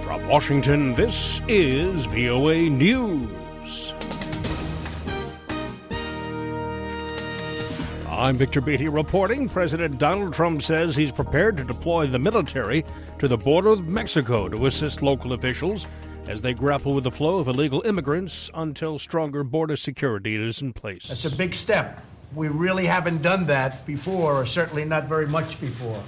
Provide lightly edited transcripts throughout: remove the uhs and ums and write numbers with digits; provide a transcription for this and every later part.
From Washington, this is VOA News. I'm Victor Beatty reporting. President Donald Trump says he's prepared to deploy the military to the border with Mexico to assist local officials as they grapple with the flow of illegal immigrants until stronger border security is in place. That's a big step. We really haven't done that before, or certainly not very much before.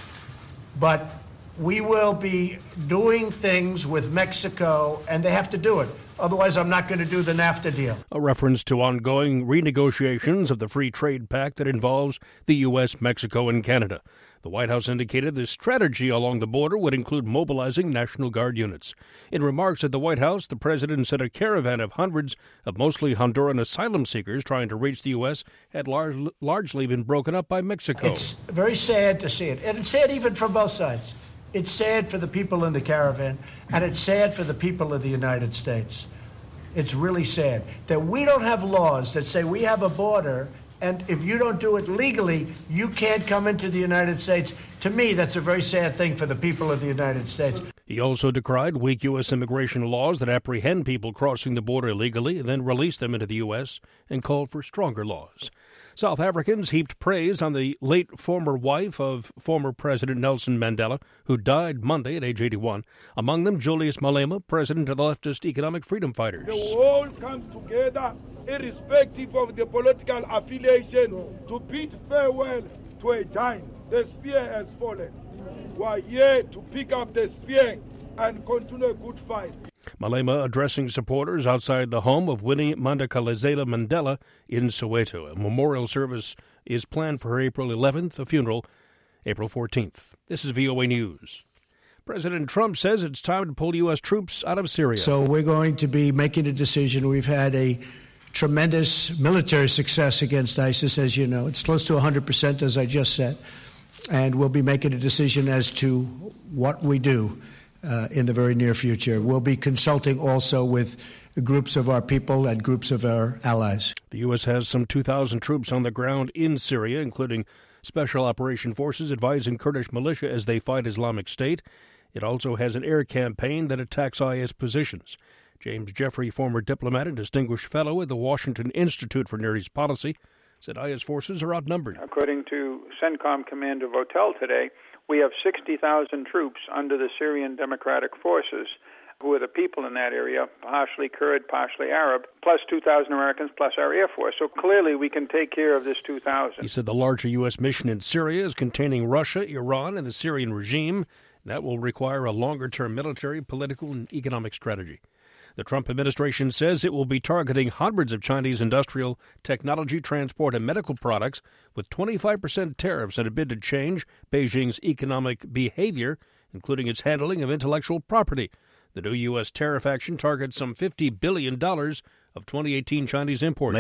But we will be doing things with Mexico, and they have to do it. Otherwise, I'm not going to do the NAFTA deal. A reference to ongoing renegotiations of the free trade pact that involves the U.S., Mexico, and Canada. The White House indicated the strategy along the border would include mobilizing National Guard units. In remarks at the White House, the president said a caravan of hundreds of mostly Honduran asylum seekers trying to reach the U.S. had largely been broken up by Mexico. It's very sad to see it, and it's sad even from both sides. It's sad for the people in the caravan, and it's sad for the people of the United States. It's really sad that we don't have laws that say we have a border, and if you don't do it legally, you can't come into the United States. To me, that's a very sad thing for the people of the United States. He also decried weak U.S. immigration laws that apprehend people crossing the border illegally and then release them into the U.S. and called for stronger laws. South Africans heaped praise on the late former wife of former President Nelson Mandela, who died Monday at age 81. Among them, Julius Malema, president of the leftist Economic Freedom Fighters. The world comes together, irrespective of the political affiliation, to bid farewell to a giant. The spear has fallen. We are here to pick up the spear and continue a good fight. Malema addressing supporters outside the home of Winnie Madikizela Mandela in Soweto. A memorial service is planned for April 11th, a funeral April 14th. This is VOA News. President Trump says it's time to pull U.S. troops out of Syria. So we're going to be making a decision. We've had a tremendous military success against ISIS, as you know. It's close to 100%, as I just said. And we'll be making a decision as to what we do in the very near future. We'll be consulting also with groups of our people and groups of our allies. The U.S. has some 2,000 troops on the ground in Syria, including Special Operation Forces advising Kurdish militia as they fight Islamic State. It also has an air campaign that attacks IS positions. James Jeffrey, former diplomat and distinguished fellow at the Washington Institute for Near East Policy, said IS forces are outnumbered. According to CENTCOM Commander Votel today, we have 60,000 troops under the Syrian Democratic Forces, who are the people in that area, partially Kurd, partially Arab, plus 2,000 Americans, plus our Air Force. So clearly we can take care of this 2,000. He said the larger U.S. mission in Syria is containing Russia, Iran, and the Syrian regime. That will require a longer-term military, political, and economic strategy. The Trump administration says it will be targeting hundreds of Chinese industrial, technology, transport, and medical products with 25% tariffs in a bid to change Beijing's economic behavior, including its handling of intellectual property. The new U.S. tariff action targets some $50 billion of 2018 Chinese imports.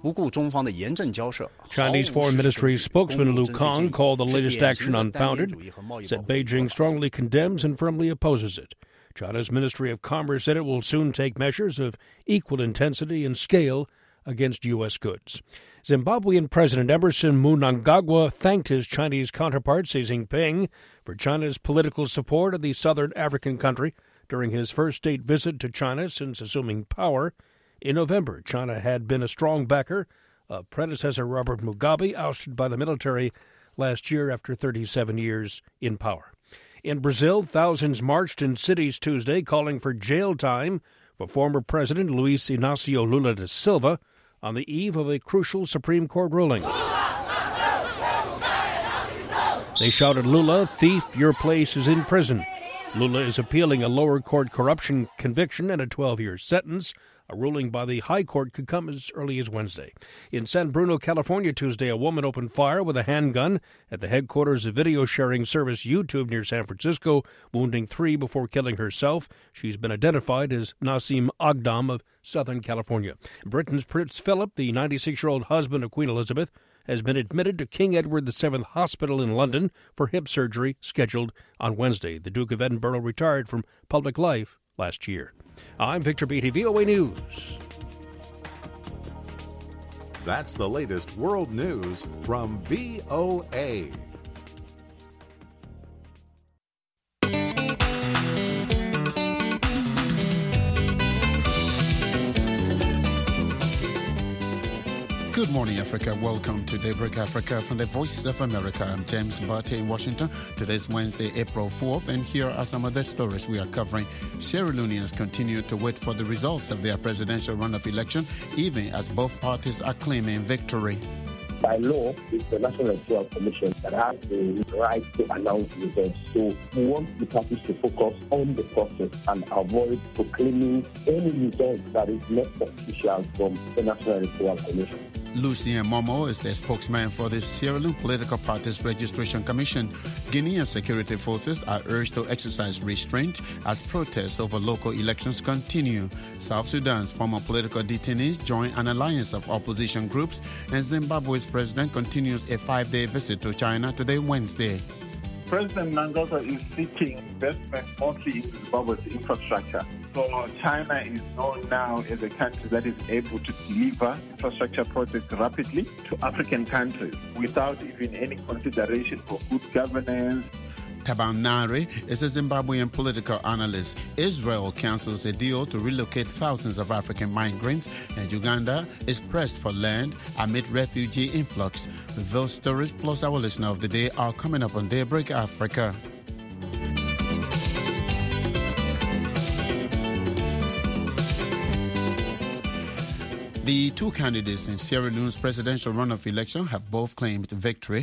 Chinese Foreign Ministry spokesman Lu Kang called the latest action unfounded, said Beijing strongly condemns and firmly opposes it. China's Ministry of Commerce said it will soon take measures of equal intensity and scale against U.S. goods. Zimbabwean President Emmerson Mnangagwa thanked his Chinese counterpart Xi Jinping for China's political support of the southern African country during his first state visit to China since assuming power. In November, China had been a strong backer of predecessor Robert Mugabe, ousted by the military last year after 37 years in power. In Brazil, thousands marched in cities Tuesday calling for jail time for former President Luiz Inácio Lula da Silva on the eve of a crucial Supreme Court ruling. They shouted, "Lula, thief, your place is in prison." Lula is appealing a lower court corruption conviction and a 12-year sentence. A ruling by the High Court could come as early as Wednesday. In San Bruno, California, Tuesday, a woman opened fire with a handgun at the headquarters of video-sharing service YouTube near San Francisco, wounding 3 before killing herself. She's been identified as Nassim Agdam of Southern California. Britain's Prince Philip, the 96-year-old husband of Queen Elizabeth, has been admitted to King Edward VII Hospital in London for hip surgery scheduled on Wednesday. The Duke of Edinburgh retired from public life last year. I'm Victor Beatty, VOA News. That's the latest world news from VOA. Good morning, Africa. Welcome to Daybreak Africa from the Voice of America. I'm James Barty in Washington. Today's Wednesday, April 4th, and here are some of the stories we are covering. Sierra Leoneans continue to wait for the results of their presidential runoff election, even as both parties are claiming victory. By law, it's the National Electoral Commission that has the right to announce results. So we want the parties to focus on the process and avoid proclaiming any result that is not official from the National Electoral Commission. Lucien Momo is the spokesman for the Sierra Leone Political Parties Registration Commission. Guinean security forces are urged to exercise restraint as protests over local elections continue. South Sudan's former political detainees join an alliance of opposition groups, and Zimbabwe's president continues a 5-day visit to China today, Wednesday. President Nangolo is seeking investment mostly in Zimbabwe's infrastructure. So China is known now as a country that is able to deliver infrastructure projects rapidly to African countries without even any consideration for good governance. Taban Nare is a Zimbabwean political analyst. Israel cancels a deal to relocate thousands of African migrants, and Uganda is pressed for land amid refugee influx. Those stories plus our listener of the day are coming up on Daybreak Africa. The two candidates in Sierra Leone's presidential runoff election have both claimed victory.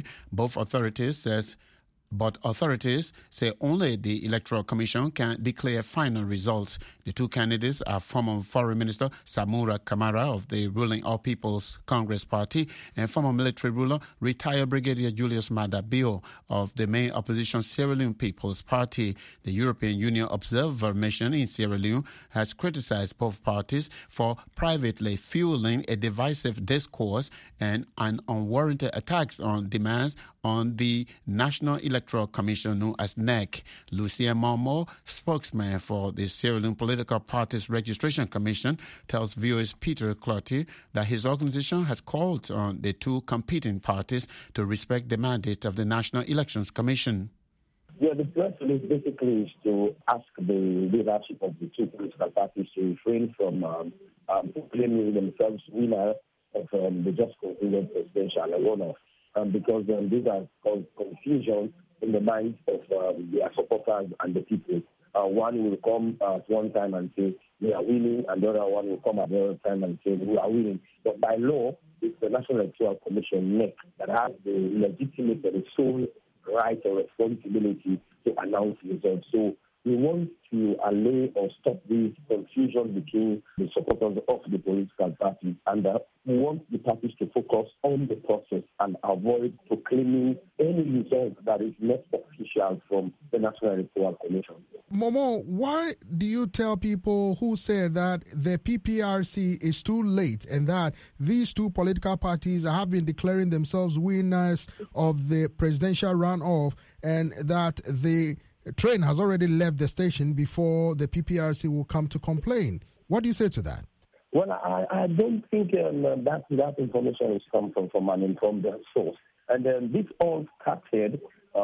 But authorities say only the Electoral Commission can declare final results. The two candidates are former Foreign Minister Samura Kamara of the ruling All People's Congress Party and former military ruler, retired Brigadier Julius Maada Bio of the main opposition Sierra Leone People's Party. The European Union Observer Mission in Sierra Leone has criticized both parties for privately fueling a divisive discourse and an unwarranted attacks on demands on the National Electoral Commission, known as NEC. Lucien Momo, spokesman for the Sierra Leone Political Parties Registration Commission, tells viewers Peter Clotty that his organization has called on the two competing parties to respect the mandate of the National Elections Commission. Yeah, the press release basically is to ask the leadership of the two political parties to refrain from proclaiming themselves winner of the just concluded presidential runoff. Because these are caused confusion in the minds of their supporters and the people. One will come at one time and say, we are winning, and the other one will come at the other time and say, we are winning. But by law, it's the National Electoral Commission, NEC, that has the legitimate and the sole right or responsibility to announce results. So we want to allay or stop this confusion between the supporters of the political parties, and we want the parties to focus on the process and avoid proclaiming any result that is not official from the National Electoral Commission. Momo, why do you tell people who say that the PPRC is too late and that these two political parties have been declaring themselves winners of the presidential runoff and that the train has already left the station before the PPRC will come to complain? What do you say to that? Well, I don't think that information is come from an informed source. And this all started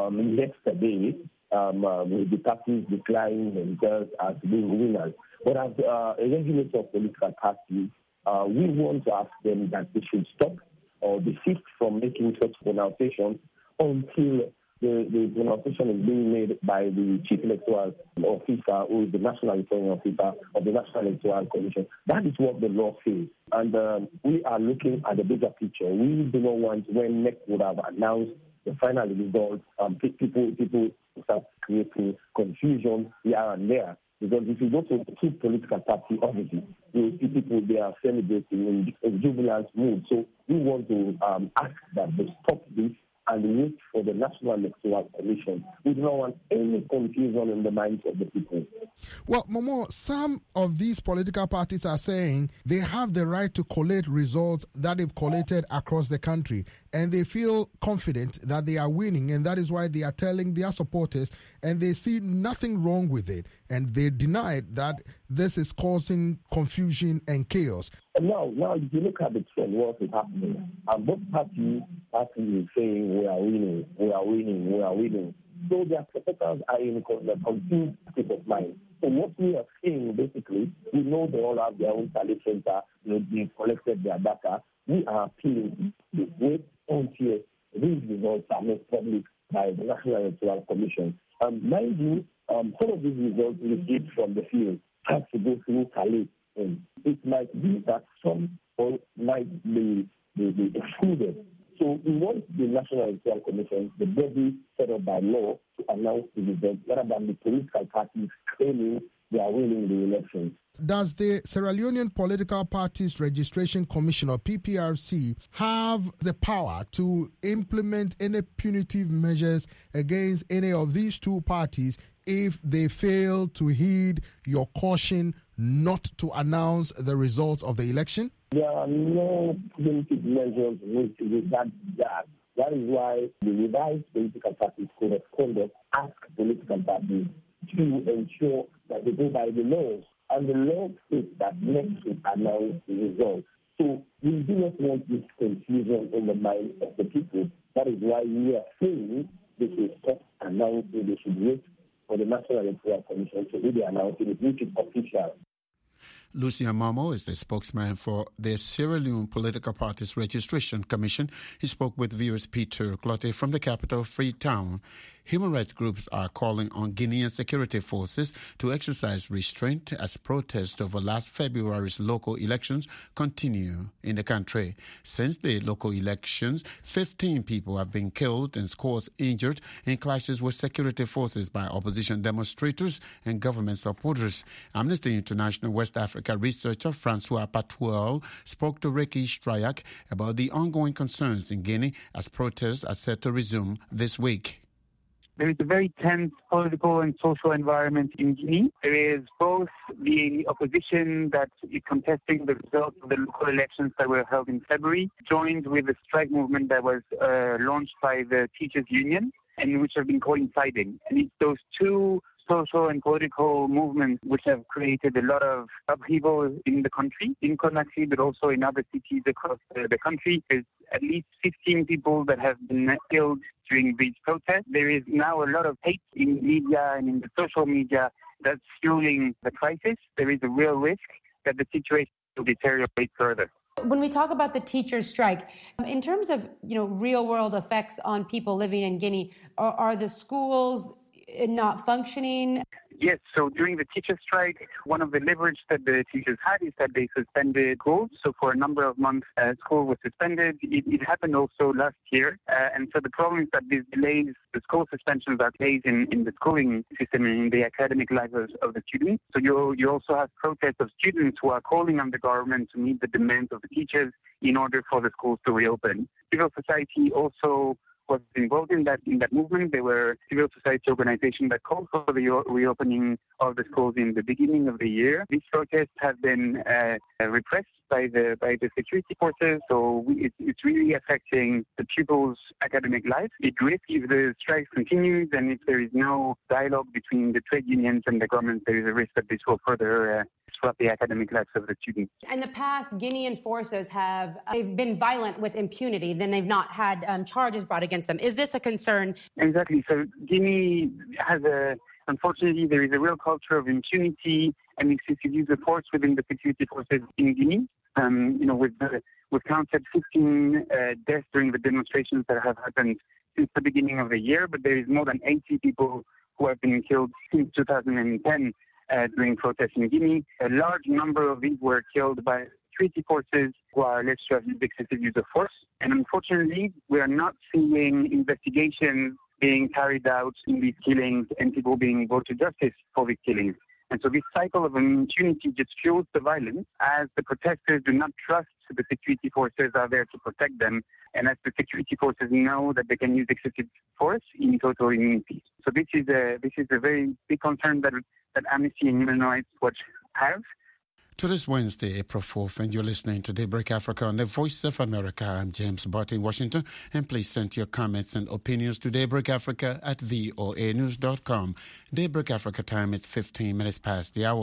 yesterday with the parties declaring themselves as being winners. But as a regulator of political parties, we want to ask them that they should stop or desist from making such pronunciations until the pronunciation is being made by the Chief Electoral Officer, who is the National Electoral Officer of the National Electoral Commission. That is what the law says. And we are looking at the bigger picture. We do not want, when NEC would have announced the final results, people start creating confusion here and there. Because if you go to the two political party offices, you will see people, they are celebrating in jubilant mood. So we want to ask that they stop this and wait for the National Electoral Commission. We do not want any confusion in the minds of the people. Well, Momo, some of these political parties are saying they have the right to collate results that they've collated across the country, and they feel confident that they are winning, and that is why they are telling their supporters, and they see nothing wrong with it, and they deny that this is causing confusion and chaos. Now, if you look at the trend, what is happening, and both parties are saying we are winning, we are winning, we are winning. So their supporters are in a confused state of mind. So what we are saying, basically, we know they all have their own talent center, they've collected their data. we are appealing to wait until these results are made public by the National Electoral Commission. Mind you, some of these results received from the field have to go through Calais. It might be that some might be excluded. So we want the National Electoral Commission, the body set up by law, to announce the results rather than the political parties claiming they are winning the elections. Does the Sierra Leonean Political Parties Registration Commission, or PPRC, have the power to implement any punitive measures against any of these two parties if they fail to heed your caution not to announce the results of the election? There are no punitive measures with that. That is why the revised Political Parties Code of Conduct asks political parties to ensure that they go by the laws. And the law states that next week announce the results. So we do not want this confusion in the mind of the people. That is why we are saying they should stop announcing, they should wait for the National Electoral Commission to do the announcing, which is official. Lucian Mamo is the spokesman for the Sierra Leone Political Parties Registration Commission. He spoke with viewers Peter Clotte from the capital, Freetown. Human rights groups are calling on Guinean security forces to exercise restraint as protests over last February's local elections continue in the country. Since the local elections, 15 people have been killed and scores injured in clashes with security forces by opposition demonstrators and government supporters. Amnesty International West Africa researcher Francois Patuel spoke to Ricky Strayak about the ongoing concerns in Guinea as protests are set to resume this week. There is a very tense political and social environment in Guinea. There is both the opposition that is contesting the results of the local elections that were held in February, joined with the strike movement that was launched by the teachers' union, and which have been coinciding. And it's those two social and political movements which have created a lot of upheaval in the country, in Conakry, but also in other cities across the country. There's at least 15 people that have been killed during these protests. There is now a lot of hate in media and in the social media that's fueling the crisis. There is a real risk that the situation will deteriorate further. When we talk about the teachers' strike, in terms of real-world effects on people living in Guinea, are the schools not functioning? Yes, so during the teacher strike, one of the leverage that the teachers had is that they suspended schools. So for a number of months, school was suspended. It happened also last year. And so the problem is that these delays, the school suspensions are delays in the schooling system and in the academic life of the students. So you also have protests of students who are calling on the government to meet the demands of the teachers in order for the schools to reopen. Civil society also was involved in that movement. There were civil society organizations that called for the reopening of the schools in the beginning of the year. These protests have been repressed by the security forces, so it's really affecting the pupils' academic life. It risks, if the strike continues and if there is no dialogue between the trade unions and the government, there is a risk that this will further disrupt the academic lives of the students. In the past, Guinean forces they've been violent with impunity, then they've not had charges brought against them. Is this a concern? Exactly. So Guinea has unfortunately, there is a real culture of impunity and excessive use of force within the security forces in Guinea. We've counted 15 deaths during the demonstrations that have happened since the beginning of the year, but there is more than 80 people who have been killed since 2010 during protests in Guinea. A large number of these were killed by security forces who are alleged to have used excessive use of force. And unfortunately, we are not seeing investigations being carried out in these killings and people being brought to justice for these killings. And so this cycle of impunity just fuels the violence as the protesters do not trust the security forces are there to protect them, and as the security forces know that they can use excessive force in total immunity. So this is a very big concern that Amnesty and Human Rights Watch have. To this Wednesday, April 4th, and you're listening to Daybreak Africa on the Voice of America. I'm James Bott in Washington, and please send your comments and opinions to Daybreak Africa at voanews.com. Daybreak Africa time is 15 minutes past the hour.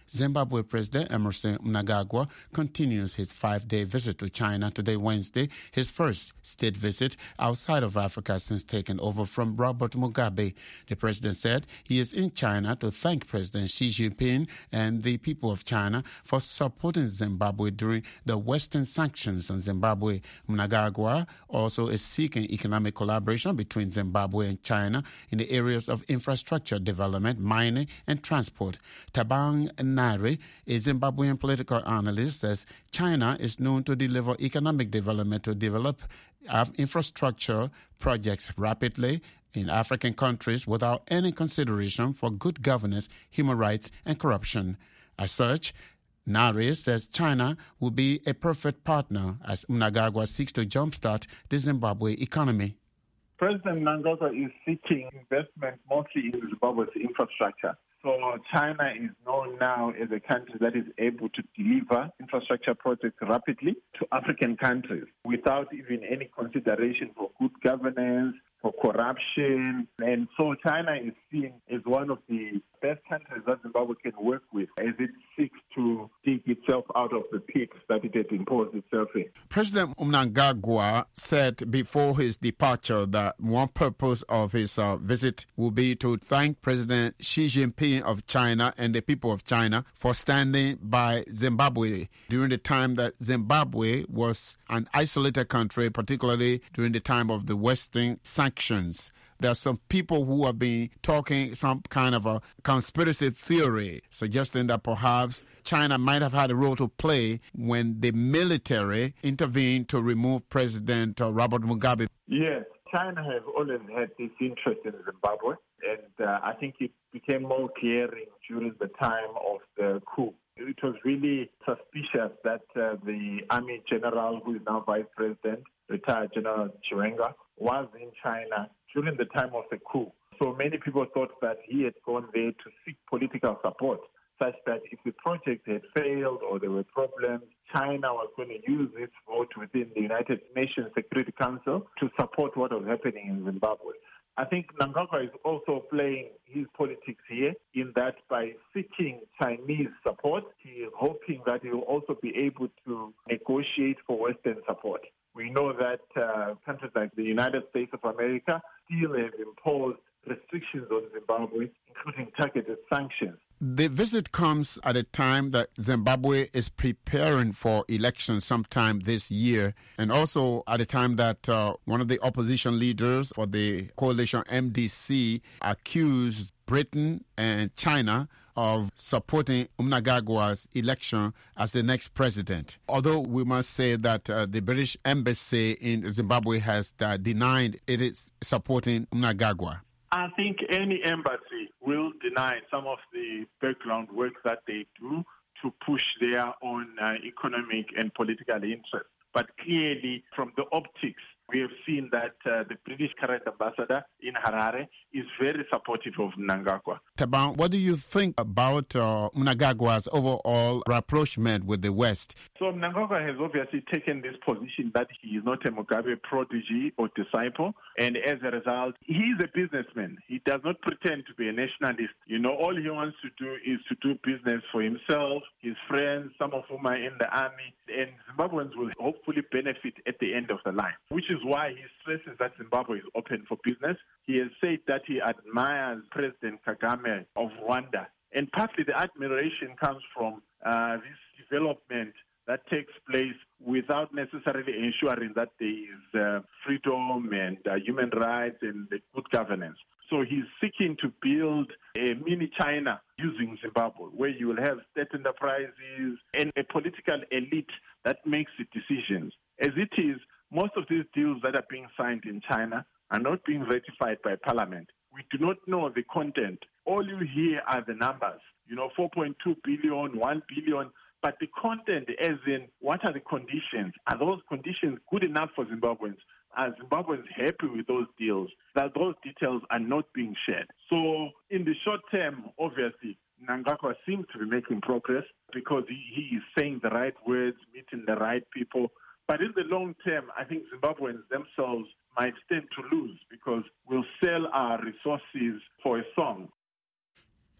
Zimbabwe President Emmerson Mnangagwa continues his 5-day visit to China today, Wednesday, his first state visit outside of Africa since taking over from Robert Mugabe. The president said he is in China to thank President Xi Jinping and the people of China for supporting Zimbabwe during the Western sanctions on Zimbabwe. Mnangagwa also is seeking economic collaboration between Zimbabwe and China in the areas of infrastructure development, mining, and transport. Tabang Nari, a Zimbabwean political analyst, says China is known to deliver economic development to develop infrastructure projects rapidly in African countries without any consideration for good governance, human rights, and corruption. As such, Nari says China will be a perfect partner as Mnangagwa seeks to jumpstart the Zimbabwe economy. President Mnangagwa is seeking investment mostly in Zimbabwe's infrastructure. So China is known now as a country that is able to deliver infrastructure projects rapidly to African countries without even any consideration for good governance, for corruption. And so China is seen as one of the best countries that Zimbabwe can work with as it seeks to dig itself out of the pit that it has imposed itself in. President Mnangagwa said before his departure that one purpose of his visit will be to thank President Xi Jinping of China and the people of China for standing by Zimbabwe during the time that Zimbabwe was an isolated country, particularly during the time of the Western sanctions. There are some people who have been talking some kind of a conspiracy theory, suggesting that perhaps China might have had a role to play when the military intervened to remove President Robert Mugabe. Yes, China has always had this interest in Zimbabwe, and I think it became more glaring during the time of the coup. It was really suspicious that the army general, who is now vice president, retired General Chiwenga, was in China during the time of the coup. So many people thought that he had gone there to seek political support, such that if the project had failed or there were problems, China was going to use its vote within the United Nations Security Council to support what was happening in Zimbabwe. I think Mnangagwa is also playing his politics here in that by seeking Chinese support, he is hoping that he will also be able to negotiate for Western support. We know that countries like the United States of America still have imposed restrictions on Zimbabwe, including targeted sanctions. The visit comes at a time that Zimbabwe is preparing for elections sometime this year, and also at a time that one of the opposition leaders for the coalition MDC accused Britain and China of supporting Mnangagwa's election as the next president. Although we must say that the British embassy in Zimbabwe has denied it is supporting Mnangagwa. I think any embassy will deny some of the background work that they do to push their own economic and political interests. But clearly, from the optics, we have seen that the British current ambassador in Harare is very supportive of Mnangagwa. Taban, what do you think about Mnangagwa's overall rapprochement with the West? So Mnangagwa has obviously taken this position that he is not a Mugabe protege or disciple, and as a result, he is a businessman. He does not pretend to be a nationalist. You know, all he wants to do is to do business for himself, his friends, some of whom are in the army, and Zimbabweans will hopefully benefit at the end of the line, which is why he stresses that Zimbabwe is open for business. He has said that he admires President Kagame of Rwanda. And partly the admiration comes from this development that takes place without necessarily ensuring that there is freedom and human rights and good governance. So he's seeking to build a mini China using Zimbabwe, where you will have state enterprises and a political elite that makes the decisions. As it is, most of these deals that are being signed in China are not being ratified by parliament. We do not know the content. All you hear are the numbers, 4.2 billion, 1 billion, but the content as in what are the conditions? Are those conditions good enough for Zimbabweans? Are Zimbabweans happy with those deals? That those details are not being shared. So in the short term, obviously, Mnangagwa seems to be making progress because he is saying the right words, meeting the right people. But in the long term, I think Zimbabweans themselves might stand to lose because we'll sell our resources for a song.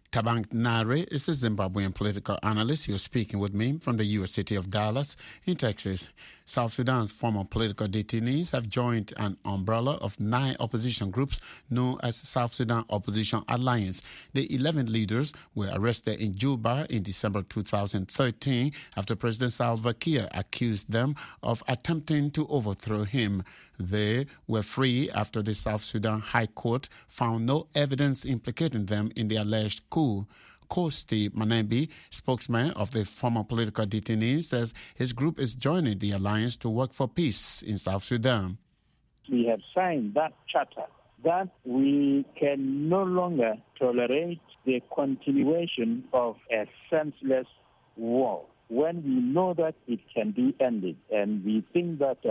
Tabank Nare is a Zimbabwean political analyst. He was speaking with me from the U.S. city of Dallas in Texas. South Sudan's former political detainees have joined an umbrella of 9 opposition groups known as South Sudan Opposition Alliance. The 11 leaders were arrested in Juba in December 2013 after President Salva Kiir accused them of attempting to overthrow him. They were free after the South Sudan High Court found no evidence implicating them in the alleged coup. Kosti Manembi, spokesman of the former political detainees, says his group is joining the alliance to work for peace in South Sudan. We have signed that charter that we can no longer tolerate the continuation of a senseless war when we know that it can be ended. And we think that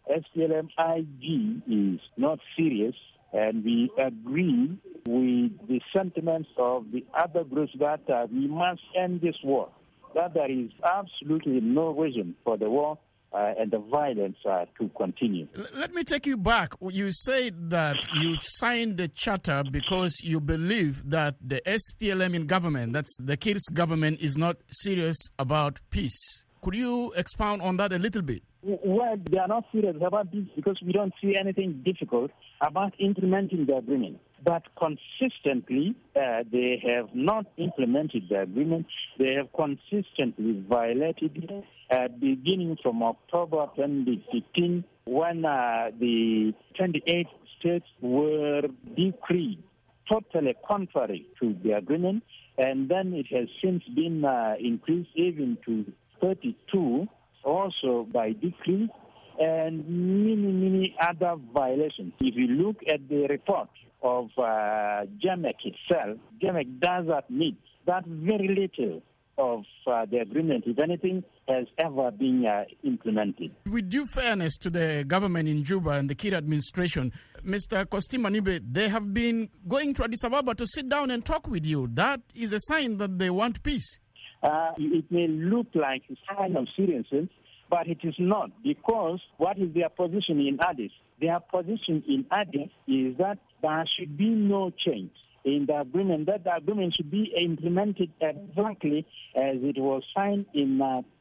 SPLM-IG is not serious, and we agree with the sentiments of the other groups that we must end this war, that there is absolutely no reason for the war and the violence to continue. Let me take you back. You said that you signed the charter because you believe that the SPLM in government, that's the Kiir's government, is not serious about peace. Could you expound on that a little bit? Well, they are not serious about this because we don't see anything difficult about implementing the agreement. But consistently, they have not implemented the agreement. They have consistently violated it, beginning from October 2015, when the 28 states were decreed totally contrary to the agreement. And then it has since been increased even to 32, also by decree, and many other violations. If you look at the report of GEMEC itself, GEMEC does admit that very little of the agreement, if anything, has ever been implemented. With due fairness to the government in Juba and the Kiir administration, Mr. Kosti Manibe, they have been going to Addis Ababa to sit down and talk with you. That is a sign that they want peace. It may look like a sign of seriousness, but it is not, because what is their position in Addis? Their position in Addis is that there should be no change in the agreement, that the agreement should be implemented exactly as it was signed in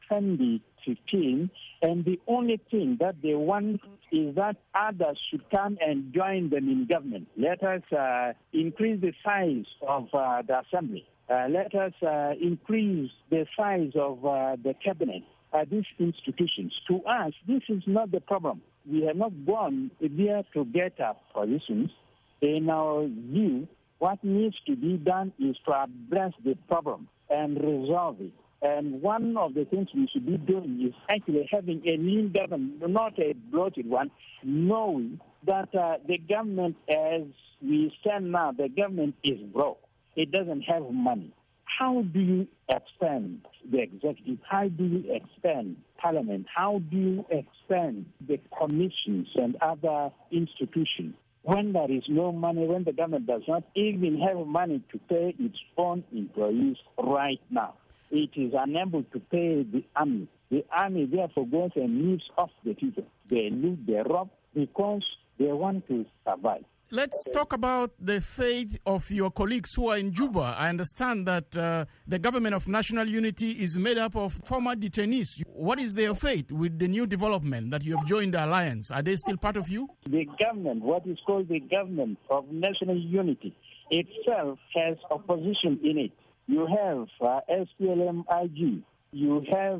2015, and the only thing that they want is that others should come and join them in government. Let us increase the size of the assembly. Let us increase the size of the cabinet, these institutions. To us, this is not the problem. We have not gone there to get our positions. In our view, what needs to be done is to address the problem and resolve it. And one of the things we should be doing is actually having a new government, not a bloated one, knowing that the government, as we stand now, the government is broke. It doesn't have money. How do you expand the executive? How do you expand parliament? How do you expand the commissions and other institutions when there is no money, when the government does not even have money to pay its own employees right now? It is unable to pay the army. The army therefore goes and lives off the people. They loot, they rob because they want to survive. Let's talk about the faith of your colleagues who are in Juba. I understand that the government of national unity is made up of former detainees. What is their faith with the new development that you have joined the alliance? Are they still part of you? The government, what is called the government of national unity, itself has opposition in it. You have SPLM-IG. You have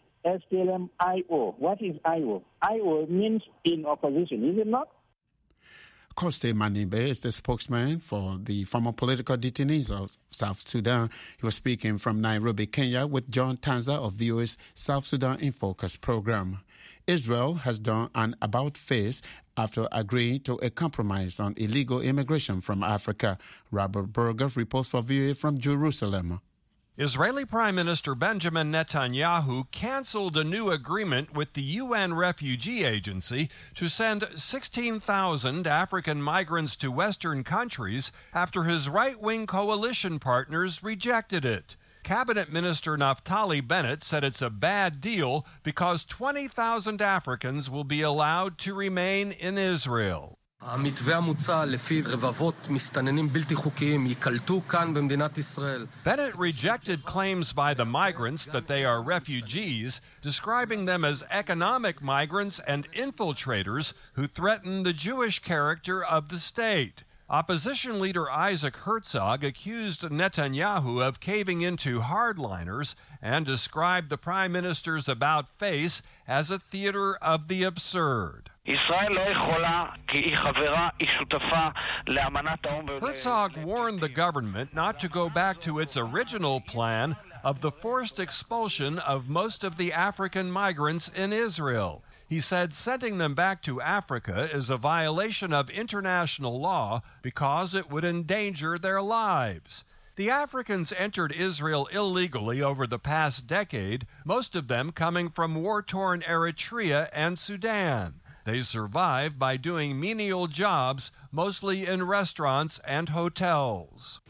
SPLM-IO. What is IO? IO means in opposition, is it not? Kosti Manibe is the spokesman for the former political detainees of South Sudan. He was speaking from Nairobi, Kenya, with John Tanza of VOA's South Sudan in Focus program. Israel has done an about-face after agreeing to a compromise on illegal immigration from Africa. Robert Berger reports for VOA from Jerusalem. Israeli Prime Minister Benjamin Netanyahu canceled a new agreement with the UN Refugee Agency to send 16,000 African migrants to Western countries after his right-wing coalition partners rejected it. Cabinet Minister Naftali Bennett said it's a bad deal because 20,000 Africans will be allowed to remain in Israel. Bennett rejected claims by the migrants that they are refugees, describing them as economic migrants and infiltrators who threaten the Jewish character of the state. Opposition leader Isaac Herzog accused Netanyahu of caving into hardliners and described the prime minister's about-face as a theater of the absurd. Herzog warned the government not to go back to its original plan of the forced expulsion of most of the African migrants in Israel. He said sending them back to Africa is a violation of international law because it would endanger their lives. The Africans entered Israel illegally over the past decade, most of them coming from war-torn Eritrea and Sudan. They survived by doing menial jobs, mostly in restaurants and hotels.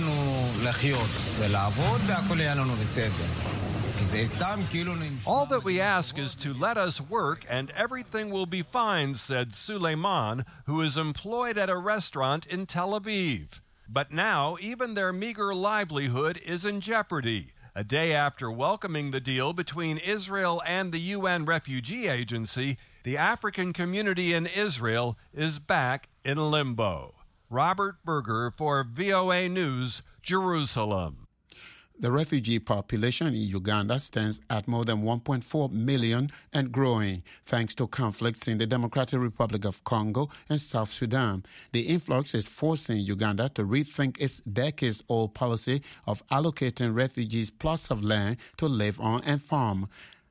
All that we ask is to let us work and everything will be fine, said Suleiman, who is employed at a restaurant in Tel Aviv. But now even their meager livelihood is in jeopardy. A day after welcoming the deal between Israel and the UN Refugee Agency, the African community in Israel is back in limbo. Robert Berger for VOA News, Jerusalem. The refugee population in Uganda stands at more than 1.4 million and growing, thanks to conflicts in the Democratic Republic of Congo and South Sudan. The influx is forcing Uganda to rethink its decades-old policy of allocating refugees plots of land to live on and farm.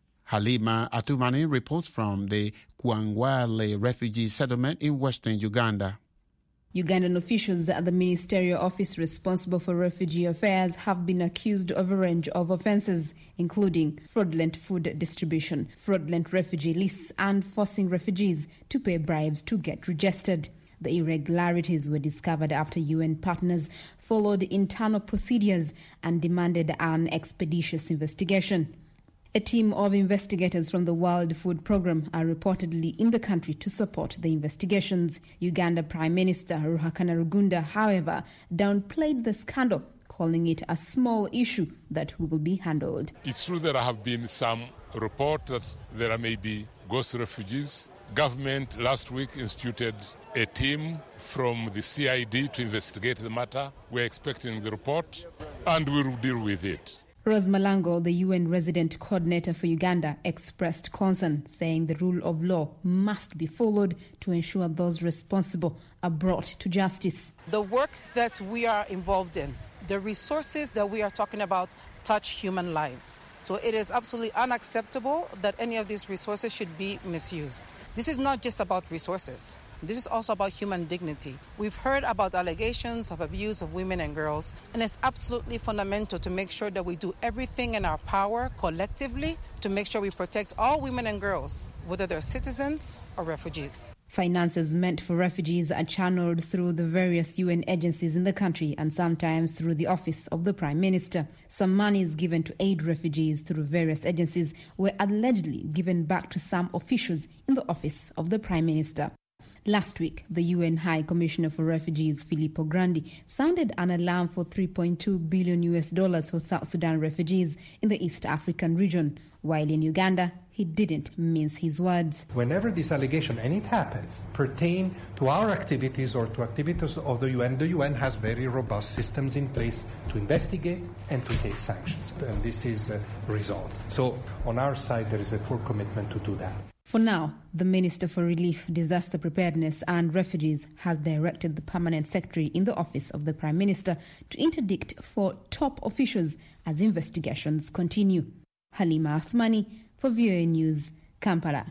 Halima Atumani reports from the Kwangwale refugee settlement in western Uganda. Ugandan officials at the ministerial office responsible for refugee affairs have been accused of a range of offences, including fraudulent food distribution, fraudulent refugee lists, and forcing refugees to pay bribes to get registered. The irregularities were discovered after UN partners followed internal procedures and demanded an expeditious investigation. A team of investigators from the World Food Programme are reportedly in the country to support the investigations. Uganda Prime Minister Ruhakana Rugunda, however, downplayed the scandal, calling it a small issue that will be handled. It's true there have been some reports that there may be ghost refugees. Government last week instituted a team from the CID to investigate the matter. We're expecting the report and we'll deal with it. Rose Malango, the UN resident coordinator for Uganda, expressed concern, saying the rule of law must be followed to ensure those responsible are brought to justice. The work that we are involved in, the resources that we are talking about, touch human lives. So it is absolutely unacceptable that any of these resources should be misused. This is not just about resources. This is also about human dignity. We've heard about allegations of abuse of women and girls, and it's absolutely fundamental to make sure that we do everything in our power collectively to make sure we protect all women and girls, whether they're citizens or refugees. Finances meant for refugees are channeled through the various UN agencies in the country and sometimes through the office of the Prime Minister. Some monies given to aid refugees through various agencies were allegedly given back to some officials in the office of the Prime Minister. Last week, the UN High Commissioner for Refugees, Filippo Grandi, sounded an alarm for $3.2 billion for South Sudan refugees in the East African region, while in Uganda, he didn't mince his words. Whenever this allegation, and it happens, pertain to our activities or to activities of the UN has very robust systems in place to investigate and to take sanctions. And this is resolved. So on our side, there is a full commitment to do that. For now, the Minister for Relief, Disaster Preparedness and Refugees has directed the Permanent Secretary in the Office of the Prime Minister to interdict for top officials as investigations continue. Halima Athmani for VOA News, Kampala.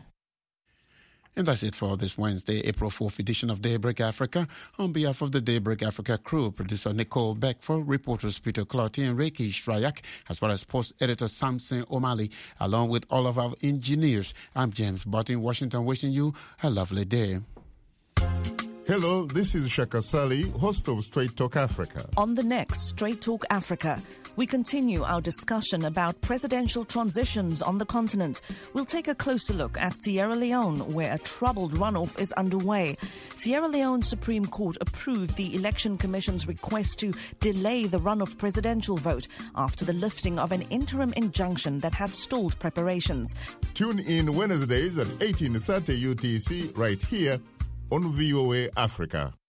And that's it for this Wednesday, April 4th edition of Daybreak Africa. On behalf of the Daybreak Africa crew, producer Nicole Beckford, reporters Peter Clotty and Reiki Shrayak, as well as post editor Samson O'Malley, along with all of our engineers, I'm James Butt in Washington, wishing you a lovely day. Hello, this is Shaka Sali, host of Straight Talk Africa. On the next Straight Talk Africa, We continue our discussion about presidential transitions on the continent. We'll take a closer look at Sierra Leone, where a troubled runoff is underway. Sierra Leone Supreme Court approved the Election Commission's request to delay the runoff presidential vote after the lifting of an interim injunction that had stalled preparations. Tune in Wednesdays at 18:30 UTC right here on VOA Africa.